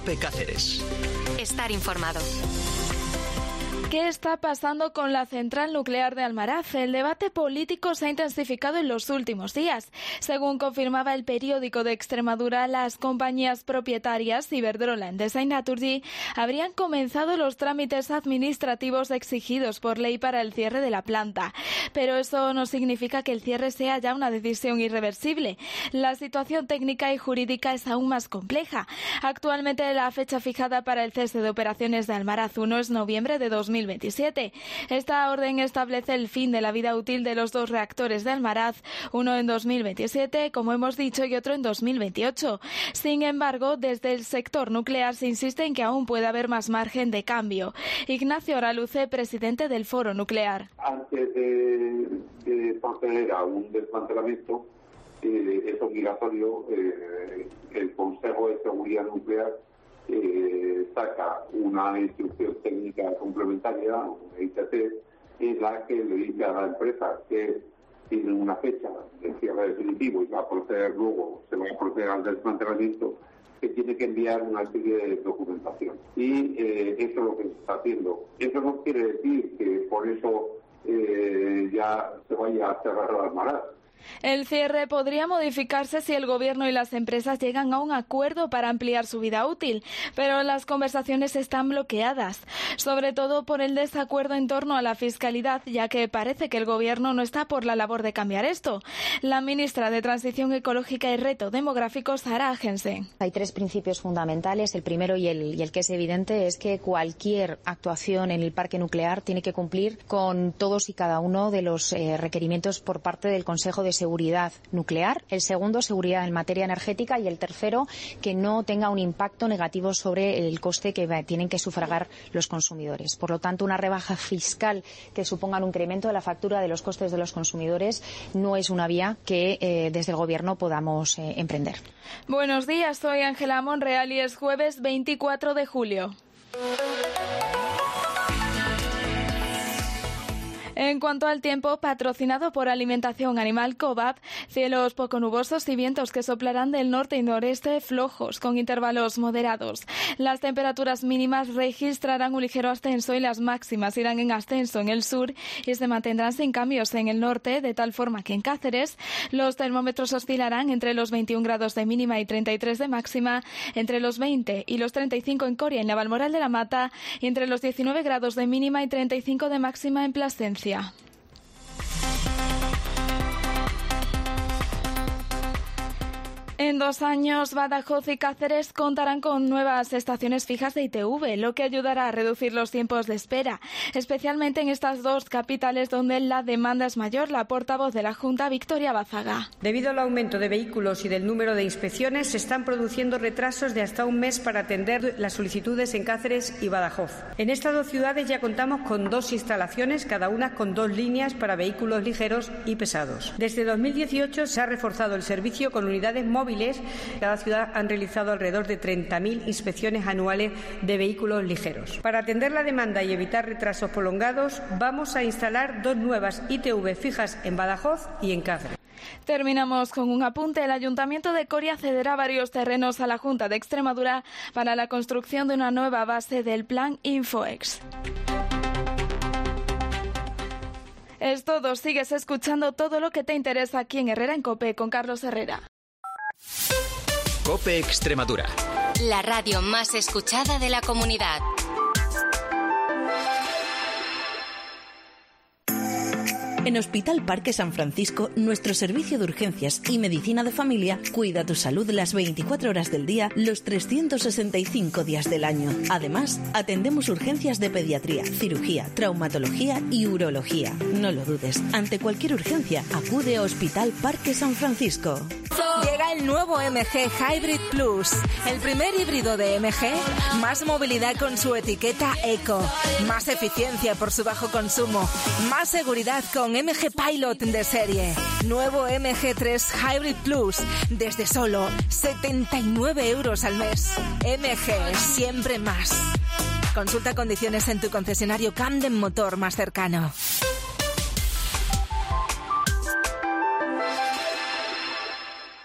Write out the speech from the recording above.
COPE Cáceres. Estar informado. ¿Qué está pasando con la central nuclear de Almaraz? El debate político se ha intensificado en los últimos días. Según confirmaba el periódico de Extremadura, las compañías propietarias Iberdrola, Endesa y Naturgy habrían comenzado los trámites administrativos exigidos por ley para el cierre de la planta. Pero eso no significa que el cierre sea ya una decisión irreversible. La situación técnica y jurídica es aún más compleja. Actualmente la fecha fijada para el cese de operaciones de Almaraz 1 es noviembre de 2027. Esta orden establece el fin de la vida útil de los dos reactores de Almaraz, uno en 2027, como hemos dicho, y otro en 2028. Sin embargo, desde el sector nuclear se insiste en que aún puede haber más margen de cambio. Ignacio Oraluce, presidente del Foro Nuclear. Antes de proceder a un desmantelamiento, es obligatorio el Consejo de Seguridad Nuclear saca una instrucción técnica complementaria, una ITT, en la que le dice a la empresa que tiene una fecha de cierre definitivo y va a proceder luego, se va a proceder al desmantelamiento, que tiene que enviar una serie de documentación. Y eso es lo que se está haciendo. Eso no quiere decir que por eso ya se vaya a cerrar la Almaraz. El cierre podría modificarse si el Gobierno y las empresas llegan a un acuerdo para ampliar su vida útil, pero las conversaciones están bloqueadas, sobre todo por el desacuerdo en torno a la fiscalidad, ya que parece que el Gobierno no está por la labor de cambiar esto. La ministra de Transición Ecológica y Reto Demográfico, Sara Agensen. Hay tres principios fundamentales. El primero y el que es evidente es que cualquier actuación en el parque nuclear tiene que cumplir con todos y cada uno de los requerimientos por parte del Consejo de Seguridad Nuclear. El segundo, seguridad en materia energética. Y el tercero, que no tenga un impacto negativo sobre el coste que tienen que sufragar los consumidores. Por lo tanto, una rebaja fiscal que suponga un incremento de la factura de los costes de los consumidores no es una vía que desde el Gobierno podamos emprender. Buenos días, soy Ángela Monreal y es jueves 24 de julio. En cuanto al tiempo, patrocinado por Alimentación Animal Cobab, cielos poco nubosos y vientos que soplarán del norte y noreste flojos, con intervalos moderados. Las temperaturas mínimas registrarán un ligero ascenso y las máximas irán en ascenso en el sur y se mantendrán sin cambios en el norte, de tal forma que en Cáceres los termómetros oscilarán entre los 21 grados de mínima y 33 de máxima, entre los 20 y los 35 en Coria y en Navalmoral de la Mata, y entre los 19 grados de mínima y 35 de máxima en Plasencia. En 2 años, Badajoz y Cáceres contarán con nuevas estaciones fijas de ITV, lo que ayudará a reducir los tiempos de espera, especialmente en estas dos capitales donde la demanda es mayor. La portavoz de la Junta, Victoria Bazaga. Debido al aumento de vehículos y del número de inspecciones, se están produciendo retrasos de hasta un mes para atender las solicitudes en Cáceres y Badajoz. En estas dos ciudades ya contamos con 2 instalaciones, cada una con 2 líneas para vehículos ligeros y pesados. Desde 2018 se ha reforzado el servicio con unidades móviles. Cada ciudad han realizado alrededor de 30.000 inspecciones anuales de vehículos ligeros. Para atender la demanda y evitar retrasos prolongados, vamos a instalar 2 nuevas ITV fijas en Badajoz y en Cáceres. Terminamos con un apunte. El Ayuntamiento de Coria cederá varios terrenos a la Junta de Extremadura para la construcción de una nueva base del Plan Infoex. Es todo. Sigues escuchando todo lo que te interesa aquí en Herrera en COPE con Carlos Herrera. COPE Extremadura. La radio más escuchada de la comunidad. En Hospital Parque San Francisco, nuestro servicio de urgencias y medicina de familia cuida tu salud las 24 horas del día, los 365 días del año. Además, atendemos urgencias de pediatría, cirugía, traumatología y urología. No lo dudes, ante cualquier urgencia, acude a Hospital Parque San Francisco. Llega el nuevo MG Hybrid Plus, el primer híbrido de MG, más movilidad con su etiqueta Eco, más eficiencia por su bajo consumo, más seguridad con MG Pilot de serie. Nuevo MG3 Hybrid Plus, desde solo 79 € al mes. MG, siempre más. Consulta condiciones en tu concesionario Camden Motor más cercano.